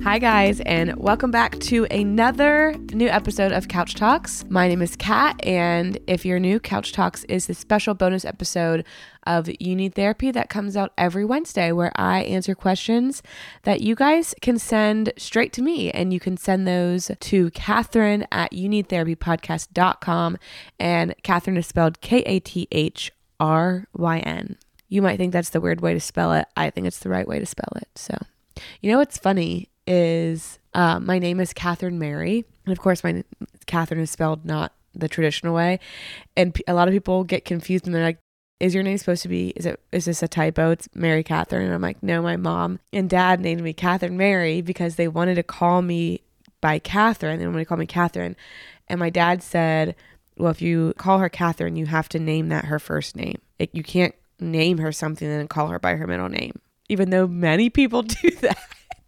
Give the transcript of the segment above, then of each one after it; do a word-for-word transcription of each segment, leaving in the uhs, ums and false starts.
Hi guys, and welcome back to another new episode of Couch Talks. My name is Kat, and if you're new, Couch Talks is the special bonus episode of You Need Therapy that comes out every Wednesday, where I answer questions that you guys can send straight to me, and you can send those to Catherine at you need therapy podcast dot com, and Catherine is spelled K A T H R Y N. You might think that's the weird way to spell it. I think it's the right way to spell it. So, you know what's funny is uh, my name is Catherine Mary. And of course, my Catherine is spelled not the traditional way. And p- a lot of people get confused and they're like, is your name supposed to be, is it, is this a typo? It's Mary Catherine. And I'm like, no, my mom and dad named me Catherine Mary because they wanted to call me by Catherine. They wanted to call me Catherine. And my dad said, well, if you call her Catherine, you have to name that her first name. It, you can't name her something and then call her by her middle name, even though many people do that.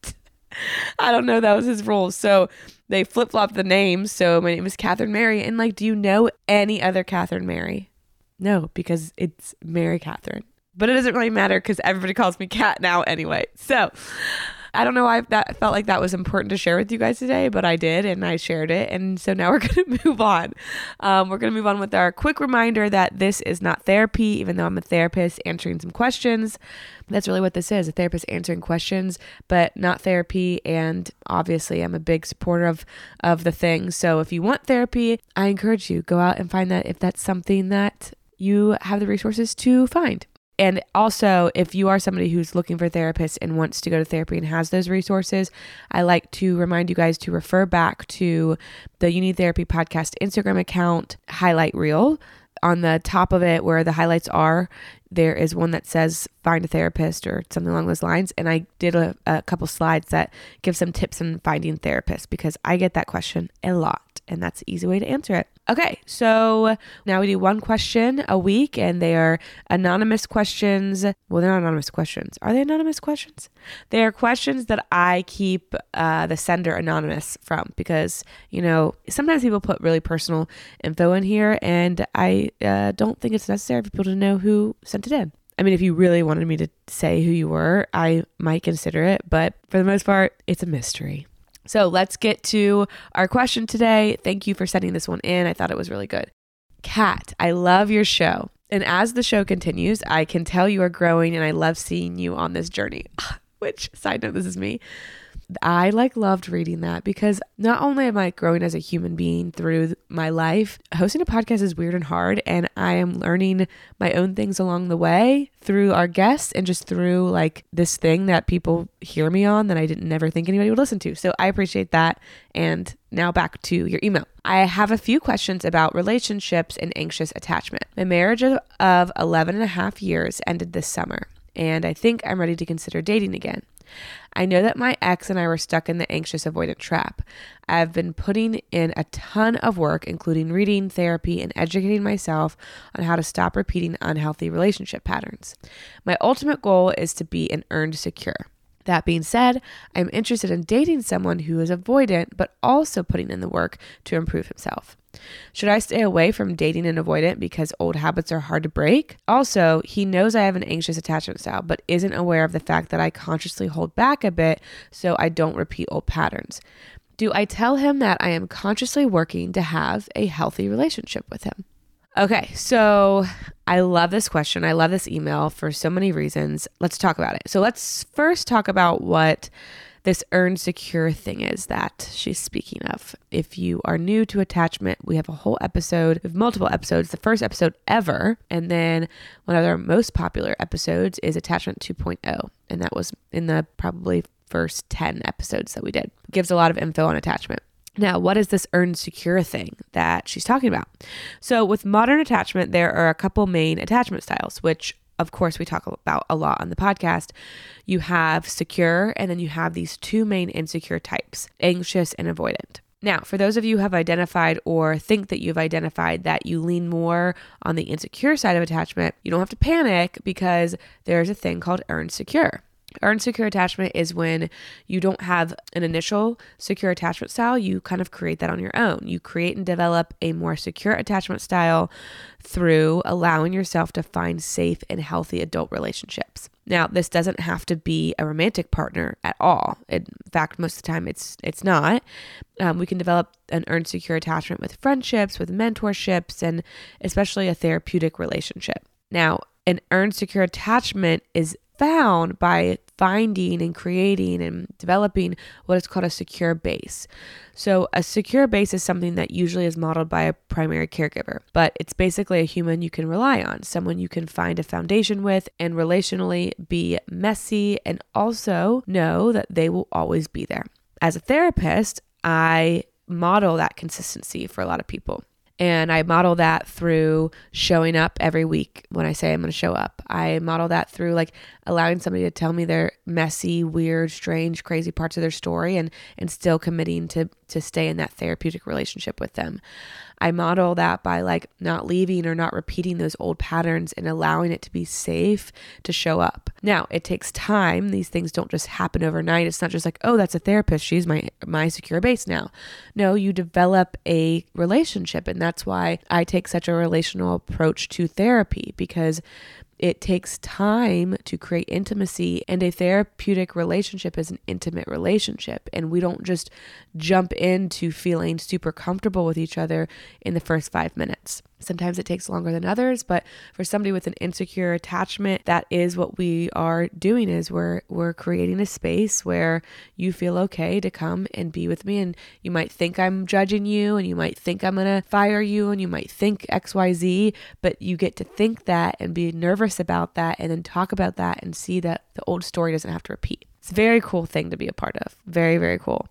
I don't know. That was his rule. So they flip-flopped the names. So my name is Catherine Mary. And like, do you know any other Catherine Mary? No, because it's Mary Catherine. But it doesn't really matter because everybody calls me Kat now anyway. So I don't know why that felt like that was important to share with you guys today, but I did, and I shared it. And so now we're going to move on. Um, we're going to move on with our quick reminder that this is not therapy, even though I'm a therapist answering some questions. That's really what this is, a therapist answering questions, but not therapy. And obviously I'm a big supporter of, of the thing. So if you want therapy, I encourage you, go out and find that if that's something that you have the resources to find. And also, if you are somebody who's looking for a therapist and wants to go to therapy and has those resources, I like to remind you guys to refer back to the You Need Therapy podcast Instagram account highlight reel. On the top of it, where the highlights are, there is one that says find a therapist or something along those lines. And I did a, a couple slides that give some tips on finding therapists because I get that question a lot. And that's an easy way to answer it. Okay, so now we do one question a week, and they are anonymous questions. Well, they're not anonymous questions. Are they anonymous questions? They are questions that I keep uh, the sender anonymous from because, you know, sometimes people put really personal info in here, and I uh, don't think it's necessary for people to know who sent it in. I mean, if you really wanted me to say who you were, I might consider it, but for the most part, it's a mystery. So let's get to our question today. Thank you for sending this one in. I thought it was really good. Kat, I love your show. And as the show continues, I can tell you are growing and I love seeing you on this journey. Which, side note, this is me. I like loved reading that because not only am I growing as a human being through my life, hosting a podcast is weird and hard, and I am learning my own things along the way through our guests and just through like this thing that people hear me on that I didn't never think anybody would listen to. So I appreciate that. And now back to your email. I have a few questions about relationships and anxious attachment. My marriage of, of eleven and a half years ended this summer, and I think I'm ready to consider dating again. I know that my ex and I were stuck in the anxious avoidant trap. I've been putting in a ton of work, including reading, therapy, and educating myself on how to stop repeating unhealthy relationship patterns. My ultimate goal is to be an earned secure. That being said, I'm interested in dating someone who is avoidant, but also putting in the work to improve himself. Should I stay away from dating an avoidant because old habits are hard to break? Also, he knows I have an anxious attachment style, but isn't aware of the fact that I consciously hold back a bit so I don't repeat old patterns. Do I tell him that I am consciously working to have a healthy relationship with him? Okay, so I love this question. I love this email for so many reasons. Let's talk about it. So let's first talk about what this earned secure thing is that she's speaking of. If you are new to attachment, we have a whole episode, we have multiple episodes, the first episode ever. And then one of our most popular episodes is Attachment two point oh. And that was in the probably first ten episodes that we did. It gives a lot of info on attachment. Now, what is this earned secure thing that she's talking about? So with modern attachment, there are a couple main attachment styles, which of course we talk about a lot on the podcast. You have secure, and then you have these two main insecure types, anxious and avoidant. Now, for those of you who have identified or think that you've identified that you lean more on the insecure side of attachment, you don't have to panic because there's a thing called earned secure. Earned secure attachment is when you don't have an initial secure attachment style. You kind of create that on your own. You create and develop a more secure attachment style through allowing yourself to find safe and healthy adult relationships. Now, this doesn't have to be a romantic partner at all. In fact, most of the time it's it's not. Um, we can develop an earned secure attachment with friendships, with mentorships, and especially a therapeutic relationship. Now, an earned secure attachment is found by finding and creating and developing what is called a secure base. So a secure base is something that usually is modeled by a primary caregiver, but it's basically a human you can rely on, someone you can find a foundation with and relationally be messy and also know that they will always be there. As a therapist, I model that consistency for a lot of people. And I model that through showing up every week when I say I'm going to show up. I model that through like allowing somebody to tell me their messy, weird, strange, crazy parts of their story and and still committing to to stay in that therapeutic relationship with them. I model that by like not leaving or not repeating those old patterns and allowing it to be safe to show up. Now, it takes time. These things don't just happen overnight. It's not just like, oh, that's a therapist. She's my my secure base now. No, you develop a relationship. And that's why I take such a relational approach to therapy, because it takes time to create intimacy, and a therapeutic relationship is an intimate relationship. And we don't just jump into feeling super comfortable with each other in the first five minutes. Sometimes it takes longer than others, but for somebody with an insecure attachment, that is what we are doing is we're we're creating a space where you feel okay to come and be with me. And you might think I'm judging you, and you might think I'm going to fire you, and you might think X Y Z, but you get to think that and be nervous about that and then talk about that and see that the old story doesn't have to repeat. It's a very cool thing to be a part of. Very, very cool.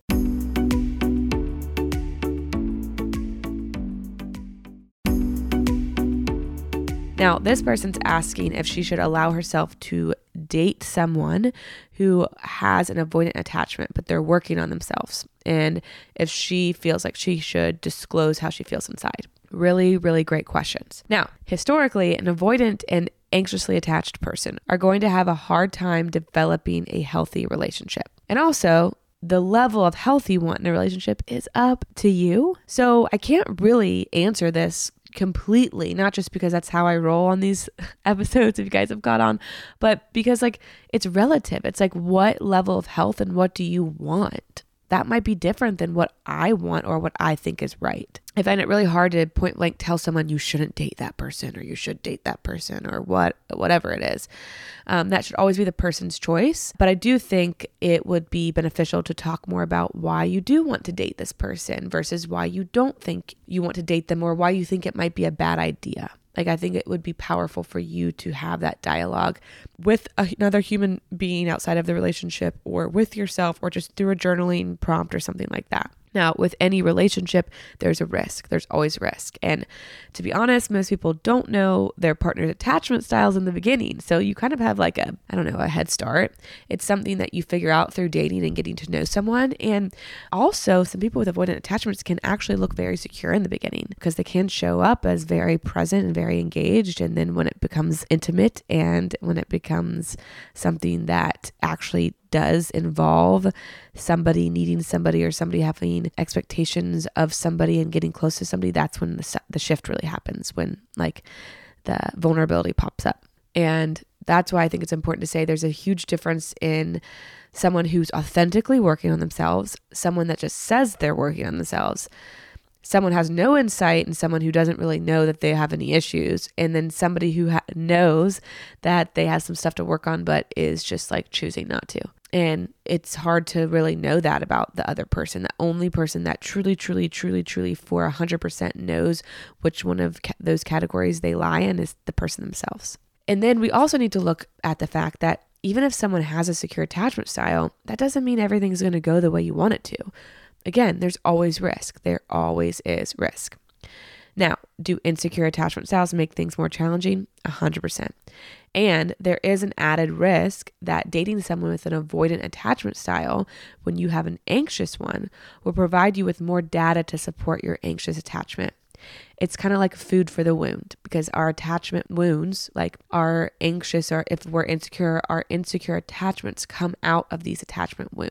Now, this person's asking if she should allow herself to date someone who has an avoidant attachment, but they're working on themselves, and if she feels like she should disclose how she feels inside. Really, really great questions. Now, historically, an avoidant and anxiously attached person are going to have a hard time developing a healthy relationship. And also, the level of health you want in a relationship is up to you. So I can't really answer this completely, not just because that's how I roll on these episodes if you guys have got on, but because like it's relative. It's like, what level of health and what do you want? That might be different than what I want or what I think is right. I find it really hard to point blank tell someone you shouldn't date that person or you should date that person or what, whatever it is. Um, that should always be the person's choice. But I do think it would be beneficial to talk more about why you do want to date this person versus why you don't think you want to date them or why you think it might be a bad idea. Like, I think it would be powerful for you to have that dialogue with another human being outside of the relationship or with yourself or just through a journaling prompt or something like that. Now, with any relationship, there's a risk. There's always risk. And to be honest, most people don't know their partner's attachment styles in the beginning. So you kind of have like a, I don't know, a head start. It's something that you figure out through dating and getting to know someone. And also, some people with avoidant attachments can actually look very secure in the beginning because they can show up as very present and very engaged. And then when it becomes intimate and when it becomes something that actually does involve somebody needing somebody or somebody having expectations of somebody and getting close to somebody, that's when the, the shift really happens, when like the vulnerability pops up. And that's why I think it's important to say there's a huge difference in someone who's authentically working on themselves, someone that just says they're working on themselves, someone has no insight, and someone who doesn't really know that they have any issues, and then somebody who ha- knows that they have some stuff to work on but is just like choosing not to. And it's hard to really know that about the other person. The only person that truly, truly, truly, truly for one hundred percent knows which one of ca- those categories they lie in is the person themselves. And then we also need to look at the fact that even if someone has a secure attachment style, that doesn't mean everything's going to go the way you want it to. Again, there's always risk. There always is risk. Now, do insecure attachment styles make things more challenging? one hundred percent. And there is an added risk that dating someone with an avoidant attachment style, when you have an anxious one, will provide you with more data to support your anxious attachment. It's kind of like food for the wound, because our attachment wounds, like our anxious or if we're insecure, our insecure attachments come out of these attachment wounds.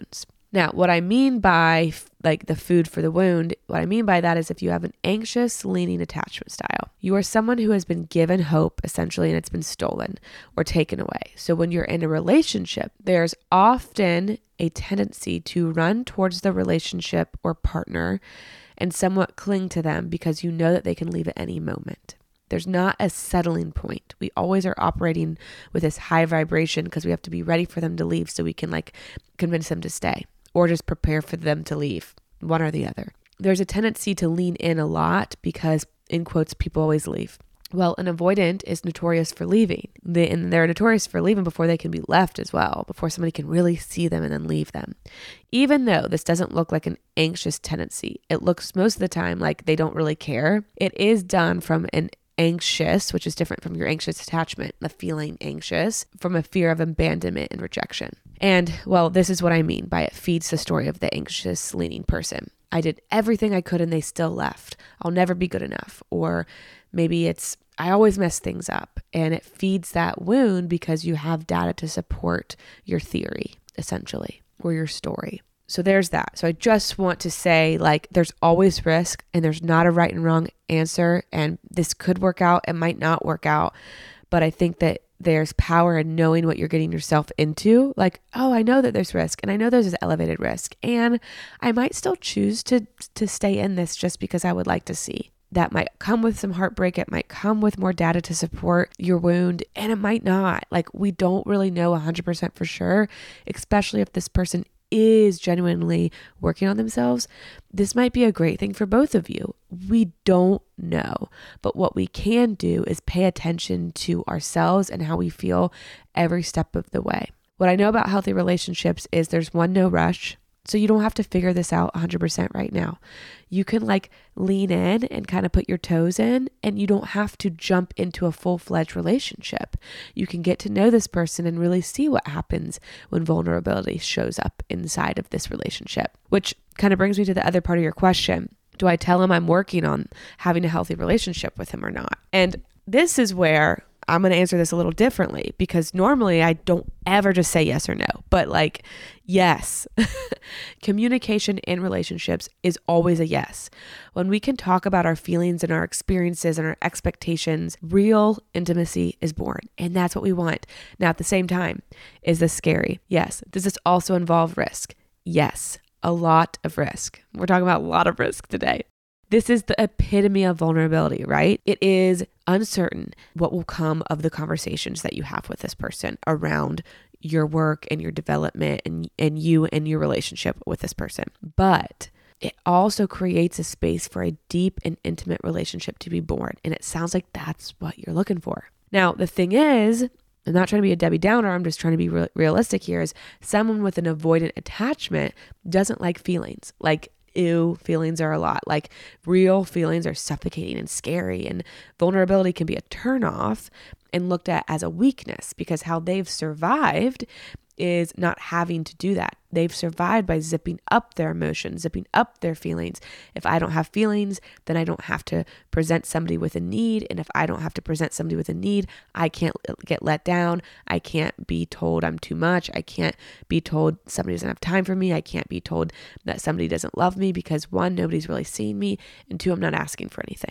Now, what I mean by like the food for the wound, what I mean by that is if you have an anxious leaning attachment style, you are someone who has been given hope essentially and it's been stolen or taken away. So when you're in a relationship, there's often a tendency to run towards the relationship or partner and somewhat cling to them because you know that they can leave at any moment. There's not a settling point. We always are operating with this high vibration because we have to be ready for them to leave so we can like convince them to stay or just prepare for them to leave, one or the other. There's a tendency to lean in a lot because, in quotes, people always leave. Well, an avoidant is notorious for leaving. They, and they're notorious for leaving before they can be left as well, before somebody can really see them and then leave them. Even though this doesn't look like an anxious tendency, it looks most of the time like they don't really care. It is done from an anxious, which is different from your anxious attachment, the feeling anxious, from a fear of abandonment and rejection. And well, this is what I mean by it feeds the story of the anxious leaning person. I did everything I could and they still left. I'll never be good enough. Or maybe it's, I always mess things up, and it feeds that wound because you have data to support your theory, essentially, or your story. So there's that. So I just want to say, like, there's always risk and there's not a right and wrong answer. And this could work out. It might not work out. But I think that there's power in knowing what you're getting yourself into. Like, oh, I know that there's risk and I know there's this elevated risk. And I might still choose to, to stay in this just because I would like to see. That might come with some heartbreak. It might come with more data to support your wound, and it might not. Like, we don't really know one hundred percent for sure, especially if this person is genuinely working on themselves. This might be a great thing for both of you. We don't know. But what we can do is pay attention to ourselves and how we feel every step of the way. What I know about healthy relationships is there's one, no rush. So you don't have to figure this out one hundred percent right now. You can like lean in and kind of put your toes in, and you don't have to jump into a full-fledged relationship. You can get to know this person and really see what happens when vulnerability shows up inside of this relationship, which kind of brings me to the other part of your question. Do I tell him I'm working on having a healthy relationship with him or not? And this is where I'm going to answer this a little differently, because normally I don't ever just say yes or no, but like, yes, communication in relationships is always a yes. When we can talk about our feelings and our experiences and our expectations, real intimacy is born. And that's what we want. Now, at the same time, is this scary? Yes. Does this also involve risk? Yes. A lot of risk. We're talking about a lot of risk today. This is the epitome of vulnerability, right? It is uncertain what will come of the conversations that you have with this person around your work and your development and, and you and your relationship with this person. But it also creates a space for a deep and intimate relationship to be born. And it sounds like that's what you're looking for. Now, the thing is, I'm not trying to be a Debbie Downer. I'm just trying to be re- realistic here, is someone with an avoidant attachment doesn't like feelings. Like, ew, feelings are a lot. Like, real feelings are suffocating and scary, and vulnerability can be a turnoff and looked at as a weakness, because how they've survived is not having to do that. They've survived by zipping up their emotions, zipping up their feelings. If I don't have feelings, then I don't have to present somebody with a need. And if I don't have to present somebody with a need, I can't get let down. I can't be told I'm too much. I can't be told somebody doesn't have time for me. I can't be told that somebody doesn't love me, because one, nobody's really seen me, and two, I'm not asking for anything.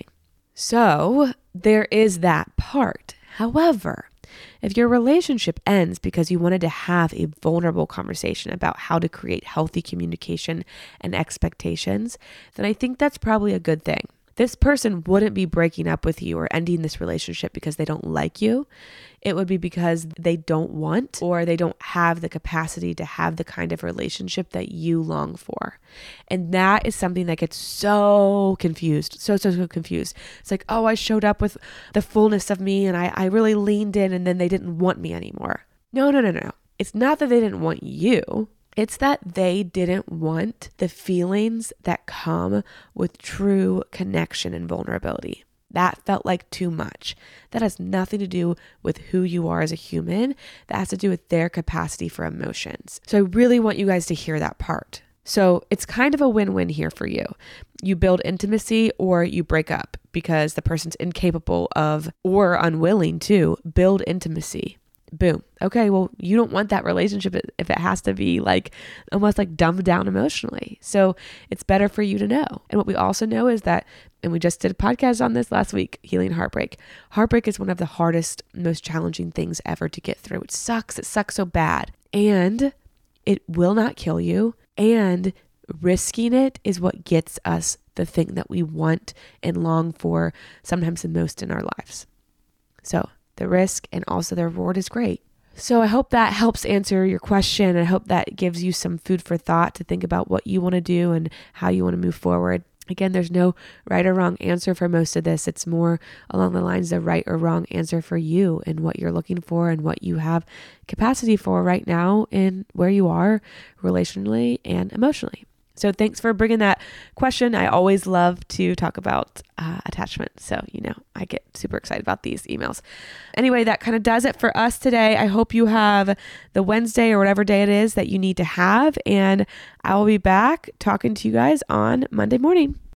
So there is that part. However, if your relationship ends because you wanted to have a vulnerable conversation about how to create healthy communication and expectations, then I think that's probably a good thing. This person wouldn't be breaking up with you or ending this relationship because they don't like you. It would be because they don't want, or they don't have the capacity to have the kind of relationship that you long for. And that is something that gets so confused, so, so, so confused. It's like, oh, I showed up with the fullness of me and I, I really leaned in, and then they didn't want me anymore. No, no, no, no. It's not that they didn't want you. It's that they didn't want the feelings that come with true connection and vulnerability. That felt like too much. That has nothing to do with who you are as a human. That has to do with their capacity for emotions. So I really want you guys to hear that part. So it's kind of a win-win here for you. You build intimacy, or you break up because the person's incapable of, or unwilling to, build intimacy. Boom. Okay, well, you don't want that relationship if it has to be like almost like dumbed down emotionally. So it's better for you to know. And what we also know is that, and we just did a podcast on this last week, healing heartbreak. Heartbreak is one of the hardest, most challenging things ever to get through. It sucks. It sucks so bad. And it will not kill you. And risking it is what gets us the thing that we want and long for sometimes the most in our lives. So the risk and also the reward is great. So I hope that helps answer your question. I hope that gives you some food for thought to think about what you want to do and how you want to move forward. Again, there's no right or wrong answer for most of this. It's more along the lines of right or wrong answer for you and what you're looking for and what you have capacity for right now and where you are relationally and emotionally. So thanks for bringing that question. I always love to talk about uh, attachment. So, you know, I get super excited about these emails. Anyway, that kind of does it for us today. I hope you have the Wednesday or whatever day it is that you need to have. And I will be back talking to you guys on Monday morning.